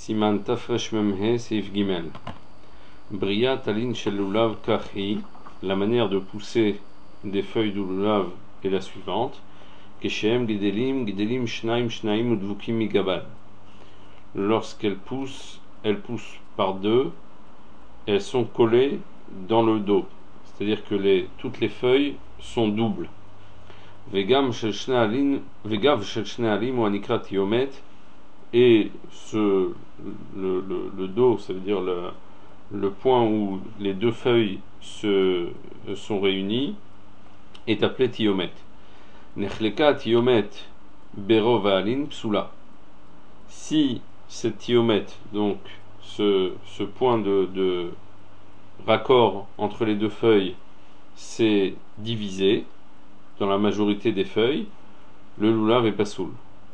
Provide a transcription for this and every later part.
Siman Tafresh Memhe Seif Gimel. Bria Talin Shel Lulav Kachi. La manière de pousser des feuilles de lulav est la suivante. Keshem Gedelim Gedelim Shnaim Shnaim Udvukim Migabal. Lorsqu'elles poussent par deux, elles sont collées dans le dos. C'est-à-dire que toutes les feuilles sont doubles. Vegav Shel Shnaim ou Anikrat Yomet. Et le dos, ça veut dire le point où les deux feuilles sont réunies, est appelé Tiomet. Nechleka Tiomet Bero Vaalin Psula. Si cette Tiomet, donc ce point de raccord entre les deux feuilles, s'est divisé dans la majorité des feuilles, le lulav est pasoul.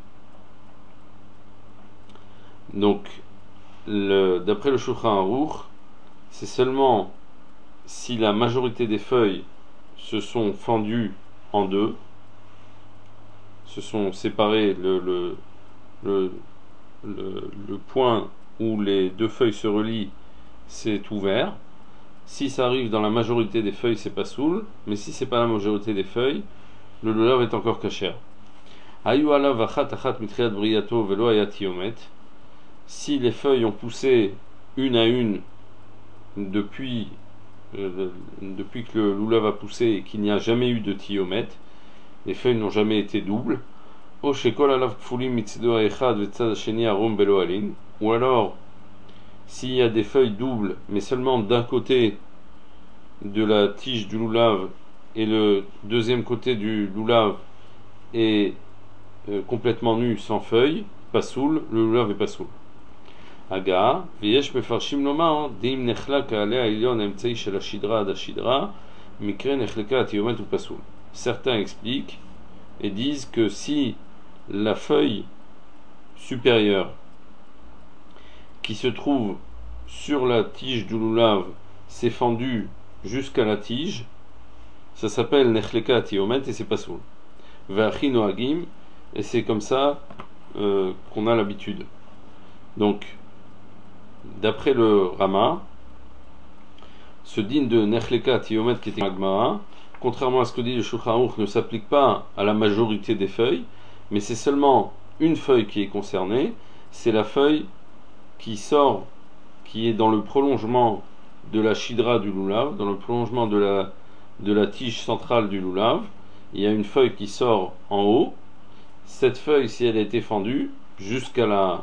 Donc, d'après le Shulchan Aruch, c'est seulement si la majorité des feuilles se sont fendues en deux, se sont séparées, le point où les deux feuilles se relient, c'est ouvert. Si ça arrive dans la majorité des feuilles, c'est pas soul, mais si c'est pas la majorité des feuilles, le lulav est encore kasher. Ayu alav achat achat mitriat briato velo ayat yomet. Si les feuilles ont poussé une à une depuis que le lulav a poussé et qu'il n'y a jamais eu de tiomet, les feuilles n'ont jamais été doubles, ou alors s'il y a des feuilles doubles mais seulement d'un côté de la tige du lulav et le deuxième côté du lulav est complètement nu sans feuilles, pas soul, le lulav est pas soul. Aga, ויש מפרשים לומר, דאם נחלק העלה העליון האמצעי של השדרה עד השדרה, מקרה נחלקה התיומת הוא פסול. Certains expliquent et disent que si la feuille supérieure qui se trouve sur la tige du lulav s'est fendue jusqu'à la tige, ça s'appelle nechleka atiomet et c'est pasoul. Ve'achi noagim, et c'est comme ça qu'on a l'habitude. Donc, d'après le Rama, ce din de nechleka atiomet qui était magma, contrairement à ce que dit le Shulchan Aruch, ne s'applique pas à la majorité des feuilles, mais c'est seulement une feuille qui est concernée, c'est la feuille qui est dans le prolongement de la shidra du lulav, dans le prolongement de la tige centrale du lulav. Il y a une feuille qui sort en haut. Cette feuille, si elle a été fendue jusqu'à la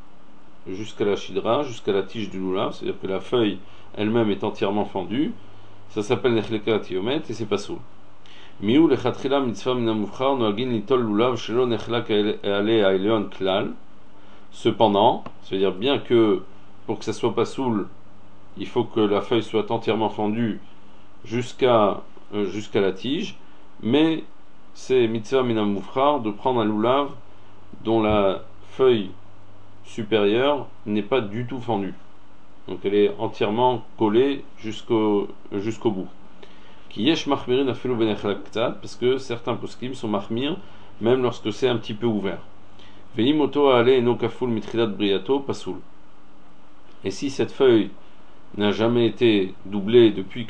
shidra, jusqu'à la tige du lulav, c'est-à-dire que la feuille elle-même est entièrement fendue, ça s'appelle nechleka tiomet et c'est pas soul. Miou lechatchila mitzvah min hamuvchar noagin litol lulav shelo nechlak ale haeleon klal. Cependant, c'est-à-dire bien que pour que ça soit pas soul, il faut que la feuille soit entièrement fendue jusqu'à la tige, mais c'est mitzvah min hamuvchar de prendre un lulav dont la feuille supérieure n'est pas du tout fendue. Donc elle est entièrement collée jusqu'au bout. Qui yesh machmirin afelu benechlak ktat, parce que certains poskim sont machmir même lorsque c'est un petit peu ouvert. Veim oto ale eno kaful mitrilat briato pasoul. Et si cette feuille n'a jamais été doublée depuis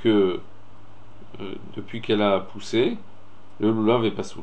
qu'elle a poussé, le lulav est pasoul.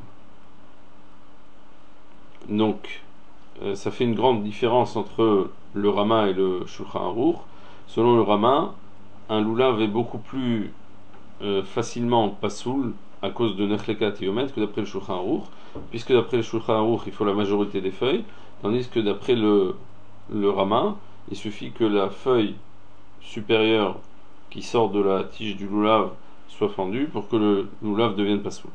Donc ça fait une grande différence entre le Rama et le Shulchan Aruch. Selon le Rama, un lulav est beaucoup plus facilement pasoul à cause de nechleka tiomet que d'après le Shulchan Aruch, puisque d'après le Shulchan Aruch il faut la majorité des feuilles, tandis que d'après le Rama, il suffit que la feuille supérieure qui sort de la tige du lulav soit fendue pour que le lulav devienne pasoul.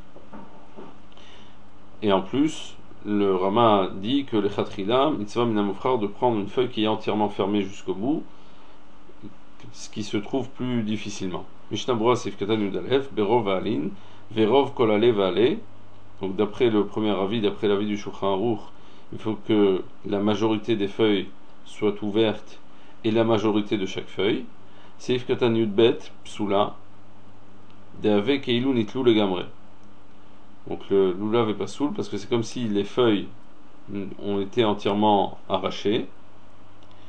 Et en plus, le Rama dit que les chatrila, mitzvah min hamuvchar, de prendre une feuille qui est entièrement fermée jusqu'au bout, ce qui se trouve plus difficilement. Mishnah Berurah Seif Katan Yud Aleph, Berov Vaalin, Verov Kol Ale Vaale. Donc d'après le premier avis, d'après l'avis du Shulchan Aruch, il faut que la majorité des feuilles soient ouvertes et la majorité de chaque feuille. Seif Katan Yud Bet, Psula, Deave Keilu Nitlu Legamre. Donc le lulav est pas soul parce que c'est comme si les feuilles ont été entièrement arrachées.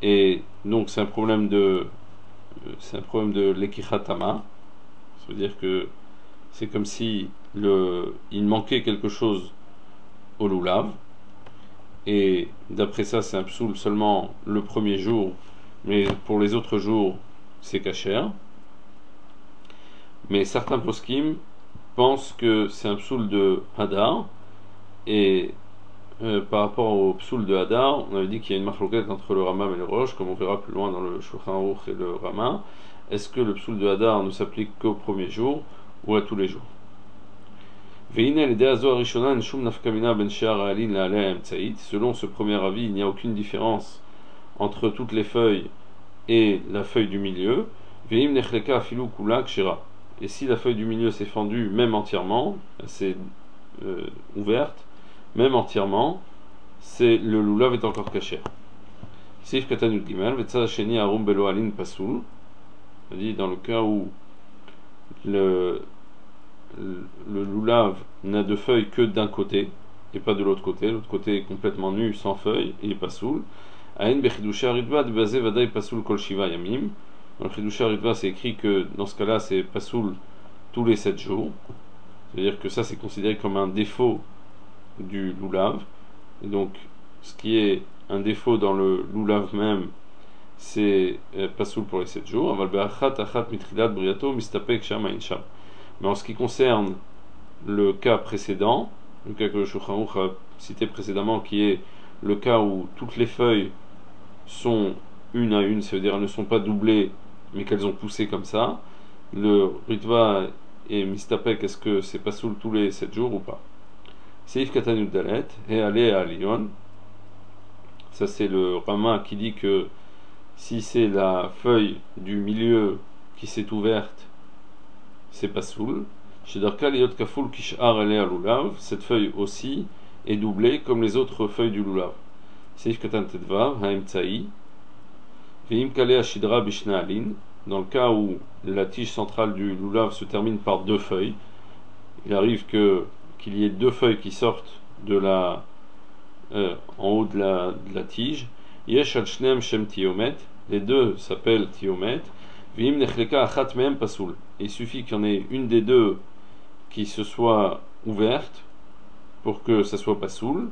Et donc c'est un problème de l'ekichatama. Ça veut dire que c'est comme si il manquait quelque chose au loulav. Et d'après ça, c'est un psoul seulement le premier jour, mais pour les autres jours, c'est kasher. Mais certains poskim pensent que c'est un psoul de Hadar, et par rapport au psoul de Hadar, on avait dit qu'il y a une marloquette entre le Rama et le Rosh, comme on verra plus loin dans le Shulchan Aruch et le Rama. Est-ce que le psoul de Hadar ne s'applique qu'au premier jour ou à tous les jours? Selon ce premier avis, il n'y a aucune différence entre toutes les feuilles et la feuille du milieu. Et si la feuille du milieu s'est fendue même entièrement, c'est ouverte, même entièrement, c'est le lulav est encore caché. Sif Katanut Gimel, Vetzad Sheni Arum Belo Alin Pasoul. On dit dans le cas où le lulav n'a de feuilles que d'un côté et pas de l'autre côté. L'autre côté est complètement nu, sans feuilles, et il est pasoul. Aïn Bechidusha Ritva Dbazé Vadaï Pasoul Kol Shiva Yamim. Dans le Chidusha Ritva, c'est écrit que dans ce cas-là, c'est pasoul tous les 7 jours. C'est-à-dire que ça, c'est considéré comme un défaut du lulav. Et donc, ce qui est un défaut dans le lulav même, c'est pasoul pour les 7 jours. Mais en ce qui concerne le cas précédent, le cas que le Shulchan Aruch a cité précédemment, qui est le cas où toutes les feuilles sont une à une, c'est-à-dire elles ne sont pas doublées, mais qu'elles ont poussé comme ça, le Ritva et Mistapek, est-ce que c'est pasoul tous les 7 jours ou pas? Seif Katanut Dalet, et allez à Lyon. Ça, c'est le Rama qui dit que si c'est la feuille du milieu qui s'est ouverte, c'est pasoul. Chez Darka Liot Kaful Kishar Ele Lulav, cette feuille aussi est doublée comme les autres feuilles du lulav. Seif Katan Tedvav, Haim Tsaï, Veim Kale Ashidra Bishna Alin, dans le cas où la tige centrale du lulav se termine par 2 feuilles, il arrive qu'il y ait 2 feuilles qui sortent en haut de la tige. Yesh al shneim shem tiomet, les deux s'appellent tiomet. Vim nechleka achat mehem pasoul. Il suffit qu'il y en ait une des deux qui se soit ouverte pour que ça soit pasoul.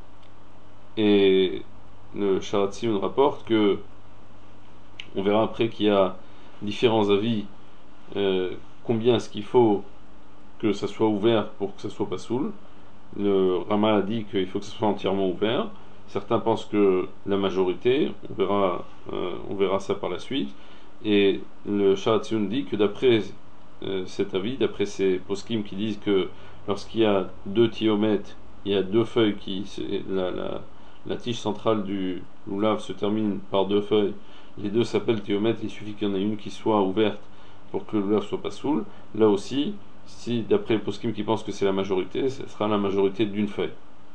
Et le Sharat Tziyun rapporte que on verra après qu'il y a différents avis combien est-ce qu'il faut que ça soit ouvert pour que ça soit pasoul. Le Rama a dit qu'il faut que ça soit entièrement ouvert. Certains pensent que la majorité, on verra ça par la suite. Et le Sharat Tziyun dit que d'après cet avis, d'après ces poskim qui disent que lorsqu'il y a 2 tiomètres, il y a 2 feuilles la tige centrale du lulav se termine par 2 feuilles, les deux s'appellent tiomètres, il suffit qu'il y en ait une qui soit ouverte pour que le lulav soit pas saoul. Là aussi, si d'après les poskim qui pensent que c'est la majorité, ce sera la majorité d'une feuille.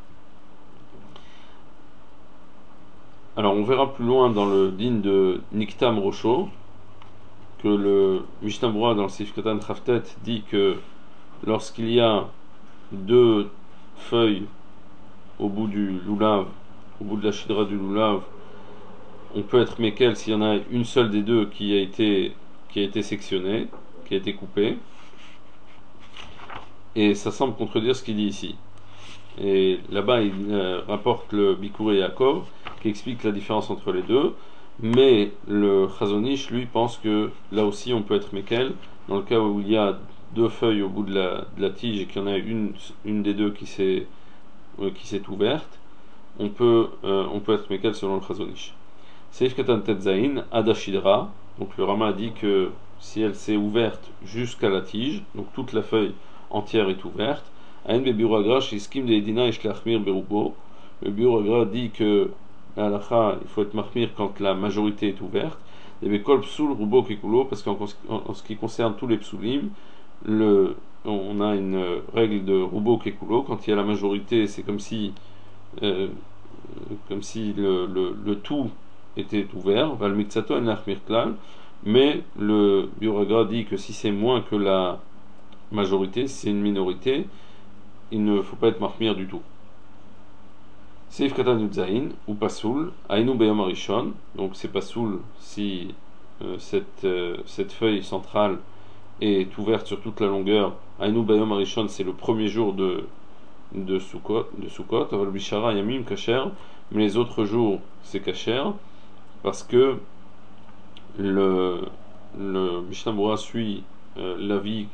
Alors on verra plus loin dans le din de Niktam Rocho que le Mishnah Berurah dans le Sif Katan Traftet dit que lorsqu'il y a 2 feuilles au bout du lulav, au bout de la shidra du lulav, on peut être mékel s'il y en a une seule des deux qui a été sectionnée, qui a été coupée. Et ça semble contredire ce qu'il dit ici. Et là-bas, il rapporte le Bikuré Yaakov qui explique la différence entre les deux. Mais le Chazon Ish, lui, pense que là aussi on peut être mékel, dans le cas où il y a 2 feuilles au bout de la tige et qu'il y en a une des deux qui s'est ouverte, on peut être mékel selon le Chazon Ish. Seif Katan Tetzain, Adashidra, donc le Rama a dit que si elle s'est ouverte jusqu'à la tige, donc toute la feuille entière est ouverte, Aïn Bebiur Agra, Shiskim de Edina Ishlachmir Berubo, le Biur Agra dit que à l'Acha, il faut être mahmir quand la majorité est ouverte. Et Bekol Psoul Rubo Kekulo, parce qu'en ce qui concerne tous les psoulim, on a une règle de Rubo Kekulo. Quand il y a la majorité, c'est comme si le tout était ouvert. Valmiksato en Lahmir Klal. Mais le Biuragra dit que si c'est moins que la majorité, si c'est une minorité, il ne faut pas être mahmir du tout. Seif Katan Yudzaïn, ou Pasoul, Aïnou Beyom Arishon, donc c'est Pasoul si cette feuille centrale est ouverte sur toute la longueur. Aïnou Beyom Arishon, c'est le premier jour de Sukkot, Aval Bishara Yamim Kacher, mais les autres jours c'est Kacher, parce que le Mishnah Berurah suit l'avis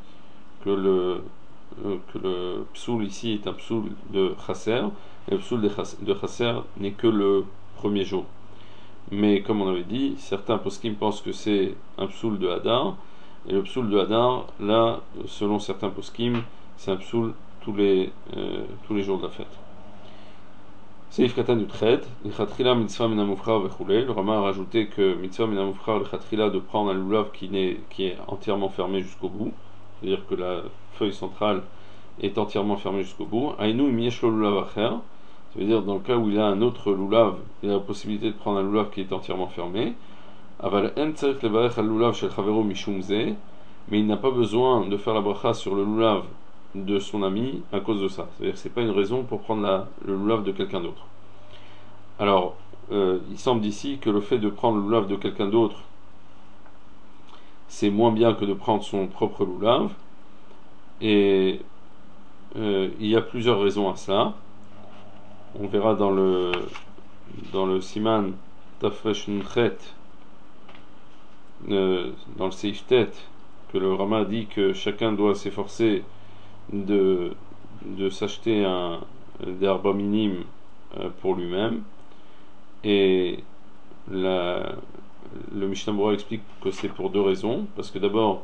que le psoul ici est un psoul de chasser, et le psoul de chasser n'est que le premier jour. Mais comme on avait dit, certains poskim pensent que c'est un psoul de Hadar, et le psoul de Hadar, là, selon certains poskim, c'est un psoul tous les jours de la fête. Seif Katan Utred, Lechatchila mitzvah min hamufchar vechulei. Le Rama a rajouté que mitzvah min hamufchar lechatchila de prendre un lulav qui est entièrement fermé jusqu'au bout, c'est-à-dire que la feuille centrale est entièrement fermée jusqu'au bout. Aïnou im yesh lo lulav acher, ça veut dire dans le cas où il a un autre lulav, il a la possibilité de prendre un lulav qui est entièrement fermé. Aval en tzarich levarech al lulav shel chavero mishum ze, mais il n'a pas besoin de faire la bracha sur le lulav de son ami à cause de ça. C'est-à-dire que c'est pas une raison pour prendre le lulav de quelqu'un d'autre. Alors, il semble ici que le fait de prendre le lulav de quelqu'un d'autre, c'est moins bien que de prendre son propre lulav. Et il y a plusieurs raisons à ça. On verra dans le Siman Tafresh Nunchet, dans le Seif Tet, que le Rama dit que chacun doit s'efforcer de s'acheter des arba minimes pour lui-même. Et le Mishnah Berurah explique que c'est pour deux raisons. Parce que d'abord,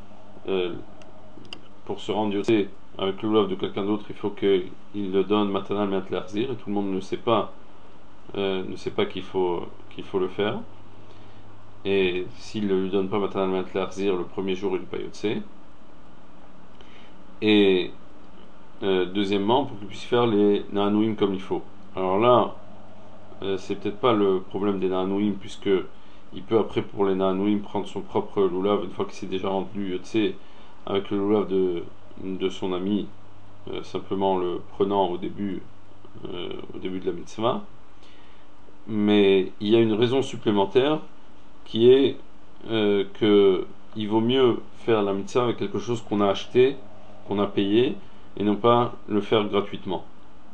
pour se rendre yotzé avec le lulav de quelqu'un d'autre, il faut qu'il le donne matanal me'at le'achzir, et tout le monde ne sait pas qu'il faut le faire. Et s'il ne lui donne pas matanal me'at le'achzir le premier jour, il n'est pas yotzé. Et deuxièmement, pour qu'il puisse faire les na'anouim comme il faut. Alors là, c'est peut-être pas le problème des na'anouim, puisque il peut après pour les na'anouim prendre son propre lulav une fois qu'il s'est déjà rendu yotzé avec le lulav de son ami, simplement le prenant au début de la mitzvah. Mais il y a une raison supplémentaire qui est que il vaut mieux faire la mitzvah avec quelque chose qu'on a acheté, qu'on a payé, et non pas le faire gratuitement.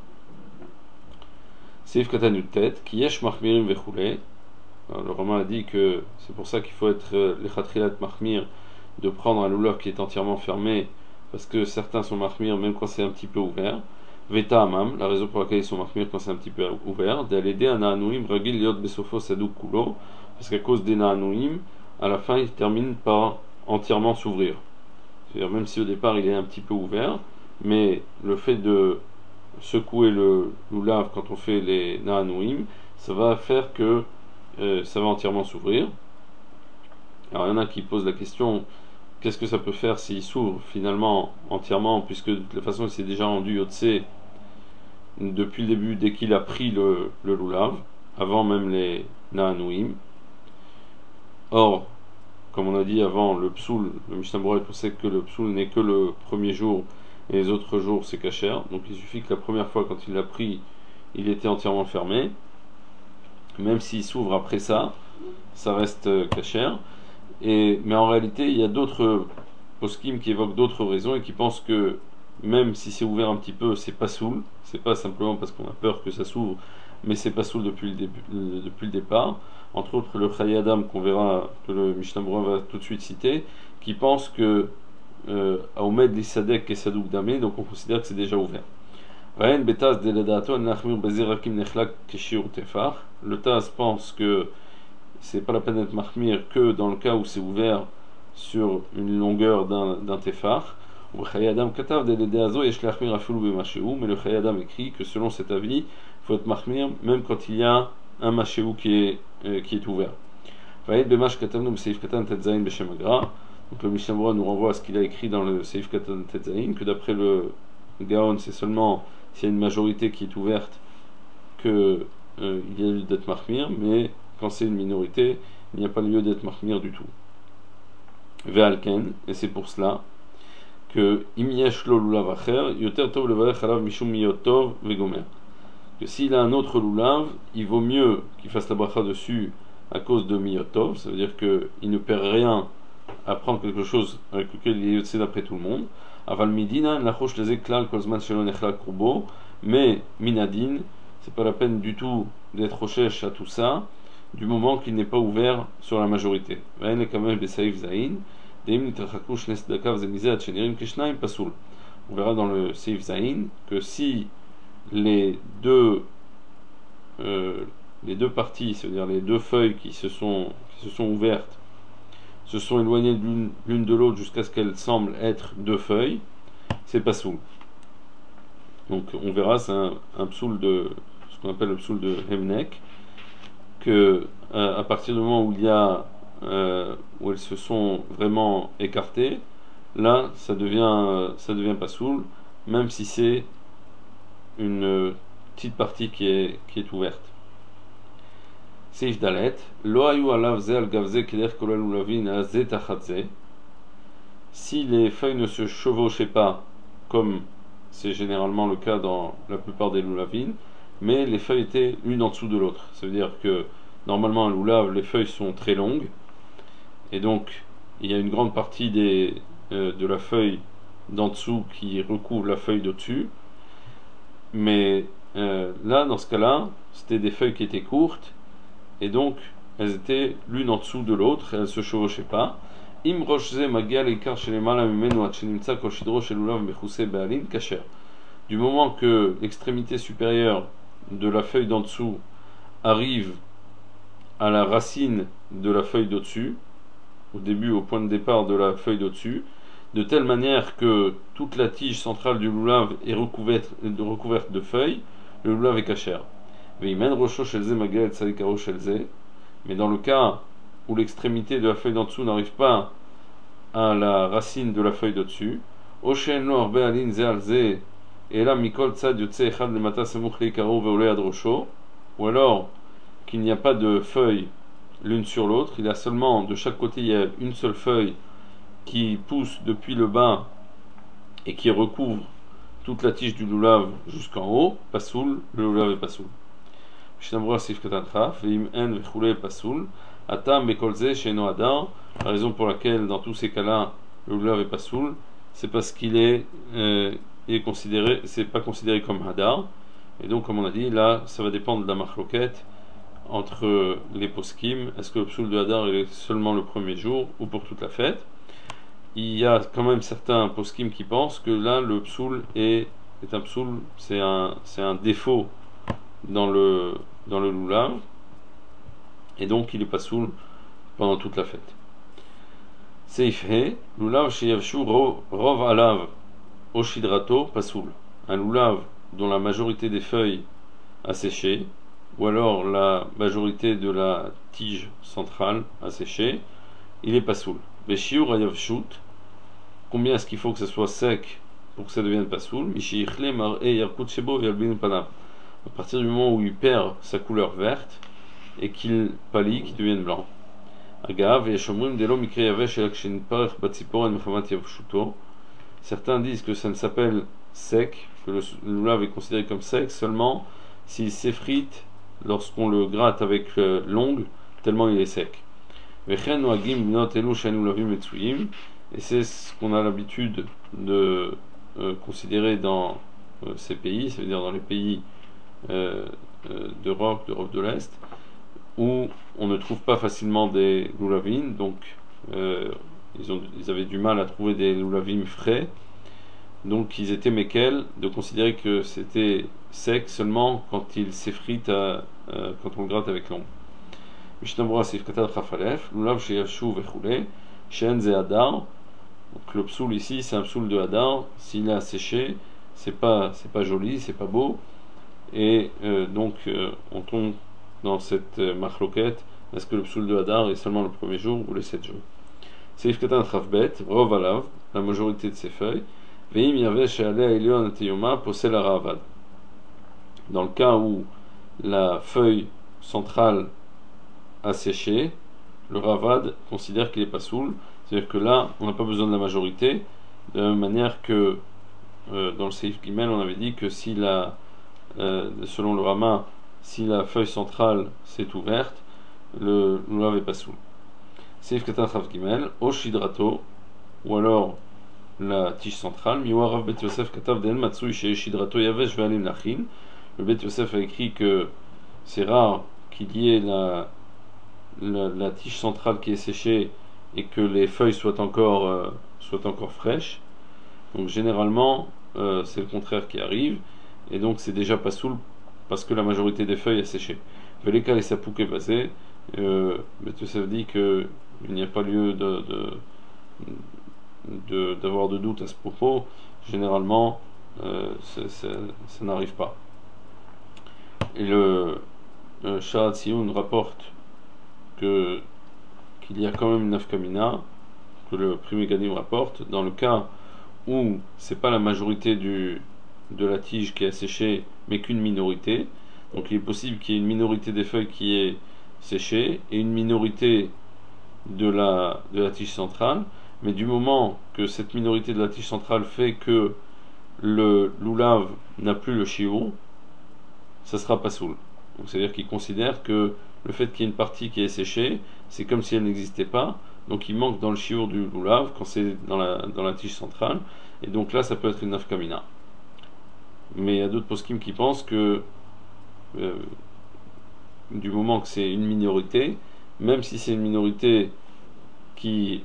Seif Katan Yutet, ki yesh machmirim vechulei. Le Rama a dit que c'est pour ça qu'il faut être lechatchilat machmir, de prendre un lulav qui est entièrement fermé, parce que certains sont machmir même quand c'est un petit peu ouvert. Veta amam, la raison pour laquelle ils sont machmir quand c'est un petit peu ouvert, d'aller un na'anouim ragil liot besofo saduk kulo, parce qu'à cause des na'anouim, à la fin il termine par entièrement s'ouvrir. C'est-à-dire même si au départ il est un petit peu ouvert, mais le fait de secouer le lulav quand on fait les na'anouim, ça va faire que ça va entièrement s'ouvrir. Alors il y en a qui posent la question, qu'est-ce que ça peut faire s'il s'ouvre finalement entièrement, puisque de toute façon il s'est déjà rendu yotzé depuis le début, dès qu'il a pris le lulav, avant même les na'anouim. Or, comme on a dit avant, le psoul, le Mishnah Berurah pensait que le psoul n'est que le premier jour et les autres jours c'est kasher, donc il suffit que la première fois quand il l'a pris, il était entièrement fermé. Même s'il s'ouvre après ça, ça reste kasher. Mais en réalité, il y a d'autres poskim qui évoquent d'autres raisons et qui pensent que même si c'est ouvert un petit peu, c'est pas soul. C'est pas simplement parce qu'on a peur que ça s'ouvre, mais c'est pas soul depuis le départ. Entre autres, le Chayei Adam qu'on verra, que le Mishnah Berurah va tout de suite citer, qui pense que Aomed Lisadek et Sadouk Damé, donc on considère que c'est déjà ouvert. Le Taz pense que c'est pas la peine d'être mahmir que dans le cas où c'est ouvert sur une longueur d'un tefar. Mais le Chayei Adam écrit que selon cet avis, il faut être mahmir même quand il y a un machéou qui est ouvert. Donc le Mishnah Berurah nous renvoie à ce qu'il a écrit dans le Seif Katan Tetzain, que d'après le Gaon, c'est seulement s'il y a une majorité qui est ouverte qu'il y a lieu d'être mahmir, mais quand c'est une minorité, il n'y a pas lieu d'être mahmir du tout. Ve'alken, et c'est pour cela que im yesh lo lulav acher yoter tov levarech alav mishum miyot tov vegomer. que s'il a un autre loulav, il vaut mieux qu'il fasse la bracha dessus à cause de Miyotov, ça veut dire qu'il ne perd rien à prendre quelque chose avec lequel il est yotzé d'après tout le monde. Aval midina, lachosh les klal kozman shelon echlal krubo, mais minadin, c'est pas la peine du tout d'être rochesh à tout ça, du moment qu'il n'est pas ouvert sur la majorité. On verra dans le Seif Zain que si les deux parties, c'est-à-dire les deux feuilles qui se sont ouvertes, se sont éloignées l'une de l'autre jusqu'à ce qu'elles semblent être deux feuilles, c'est pas soul. Donc on verra, c'est un psoul de ce qu'on appelle le psoul de Hemnek, que à partir du moment où il y a où elles se sont vraiment écartées, là ça devient pas soul, même si c'est une petite partie qui est ouverte. Seif Dalet, Lo ayu alav ze al gavze keder kolal ulavin a ze tachatze. Si les feuilles ne se chevauchaient pas, comme c'est généralement le cas dans la plupart des loulavines, mais les feuilles étaient l'une en dessous de l'autre. Ça veut dire que normalement un loulav, les feuilles sont très longues, et donc il y a une grande partie de la feuille d'en dessous qui recouvre la feuille d'au-dessus. Mais là, dans ce cas-là, c'était des feuilles qui étaient courtes, et donc elles étaient l'une en dessous de l'autre, elles ne se chevauchaient pas. Im roshze magia l'ikar shelemala mimenu at shenimtsa kol shidro shel lulav mechuse be'alin kasher. Du moment que l'extrémité supérieure de la feuille d'en dessous arrive à la racine de la feuille d'au-dessus, au début, au point de départ de la feuille d'au-dessus, de telle manière que toute la tige centrale du lulav est recouverte de feuilles, le lulav est kasher. Mais dans le cas où l'extrémité de la feuille d'en dessous n'arrive pas à la racine de la feuille d'au-dessus, ou alors qu'il n'y a pas de feuilles l'une sur l'autre, il y a seulement de chaque côté il y a une seule feuille qui pousse depuis le bas et qui recouvre toute la tige du lulav jusqu'en haut, pasoul, le lulav est pasoul. La raison pour laquelle dans tous ces cas-là le lulav est pasoul, c'est parce qu'il est considéré, c'est pas considéré comme hadar, et donc comme on a dit là, ça va dépendre de la machloket entre les poskim. Est-ce que le psoul de hadar est seulement le premier jour ou pour toute la fête? Il y a quand même certains poskim qui pensent que là le psoul est un psoul, c'est un défaut dans le lulav, et donc il est pas soul pendant toute la fête. Seif he, lulav sheyavshu rov alav oshidrato pasoul. Un lulav dont la majorité des feuilles a séché, ou alors la majorité de la tige centrale a séché, il est pasoul. Beshiur ayavshut, combien est-ce qu'il faut que ce soit sec pour que ça devienne pasoul? Mishichle mar'e yarkut shebo yalbinu panav. À partir du moment où il perd sa couleur verte et qu'il pâlit, qu'il devienne blanc. Certains disent que ça ne s'appelle sec, que le lulav est considéré comme sec seulement s'il s'effrite lorsqu'on le gratte avec l'ongle, tellement il est sec. Et c'est ce qu'on a l'habitude de considérer dans ces pays, c'est-à-dire dans les pays d'Europe de l'Est, où on ne trouve pas facilement des loulavines, donc ils avaient du mal à trouver des loulavines frais, donc ils étaient méquels de considérer que c'était sec seulement quand il s'effrite, quand on le gratte avec l'ongle. Donc le psoul ici, c'est un psoul de hadar. S'il a séché, c'est pas joli, c'est pas beau, et donc on tombe dans cette machloket. Est-ce que le psoul de hadar est seulement le premier jour ou les 7 jours? Seif katan trafbet, rov alav, la majorité de ses feuilles. Veim yaveh she'aleh elion ateyoma posel haravad. Dans le cas où la feuille centrale a séché, le ravad considère qu'il est pas soul, c'est-à-dire que là on n'a pas besoin de la majorité, de la même manière que dans le Seif Gimel on avait dit que si la selon le Rama, si la feuille centrale s'est ouverte, le lulav est pas soul. Seif Katan Chav Gimel, Oshidrato, ou alors la tige centrale, Miwa Rav Bet Yosef Katav Den Matsui chez Shidrato Yavesh Ve'alim Lachin. Le Bet Yosef a écrit que c'est rare qu'il y ait la tige centrale qui est séchée et que les feuilles soient encore fraîches. Donc généralement, c'est le contraire qui arrive, et donc c'est déjà pas soul parce que la majorité des feuilles a séché. Veleka et Sapouk est basé. Bet Yosef dit qu'il n'y a pas lieu d'avoir de doute à ce propos. Généralement, ça n'arrive pas. Et le Sha'at Sioun rapporte qu'il y a quand même une nafkamina, que le Pri Megadim rapporte, dans le cas où c'est pas la majorité de la tige qui est séchée, mais qu'une minorité. Donc il est possible qu'il y ait une minorité des feuilles qui est séchée et une minorité de la tige centrale, mais du moment que cette minorité de la tige centrale fait que le lulav n'a plus le shiur, ça sera pas soul. Donc c'est-à-dire qu'il considère que le fait qu'il y ait une partie qui est séchée, c'est comme si elle n'existait pas, donc il manque dans le shiur du lulav quand c'est dans la tige centrale, et donc là ça peut être une nafkamina. Mais il y a d'autres poskim qui pensent que du moment que c'est une minorité, même si c'est une minorité qui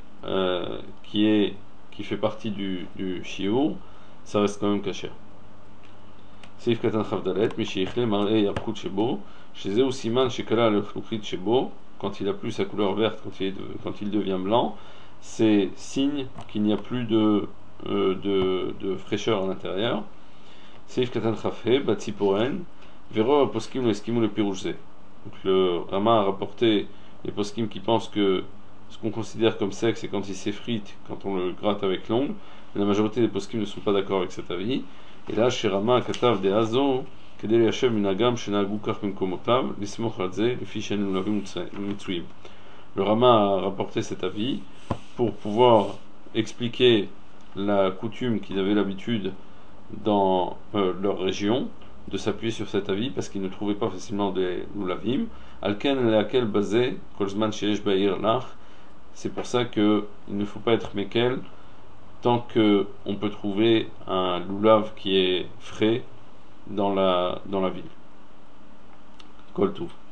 fait partie du shiur, ça reste quand même caché. Seif Katan Chavdalet, Mishichle, Maré, Yarkout Shebo, chez Zéou Siman, Shekala, le Chloukrit Shebo, quand il a plus sa couleur verte, quand il devient blanc, c'est signe qu'il n'y a plus de fraîcheur à l'intérieur. Seif Katan Chafhe, Batsiporen, Vero Poskim le Eskimo le Piroujze. Donc le Rama a rapporté les poskim qui pensent que ce qu'on considère comme sec, c'est quand il s'effrite, quand on le gratte avec l'ongle. Mais la majorité des poskim ne sont pas d'accord avec cet avis. Et là, chez Rama, Katav de Hazo, Kedel Yashem Minagam, Shenagu Kachmim Komotav, Lismoch Radze, le Fishen Ulavim Mitsuim. Le Rama a rapporté cet avis pour pouvoir expliquer la coutume qu'ils avaient l'habitude dans leur région de s'appuyer sur cet avis parce qu'ils ne trouvaient pas facilement des Ulavim. Alken laquelle basé Kolzman Sheesh Baïr Lach. C'est pour ça qu'il ne faut pas être Mekel tant qu'on peut trouver un lulav qui est frais dans la ville. Kol Touv.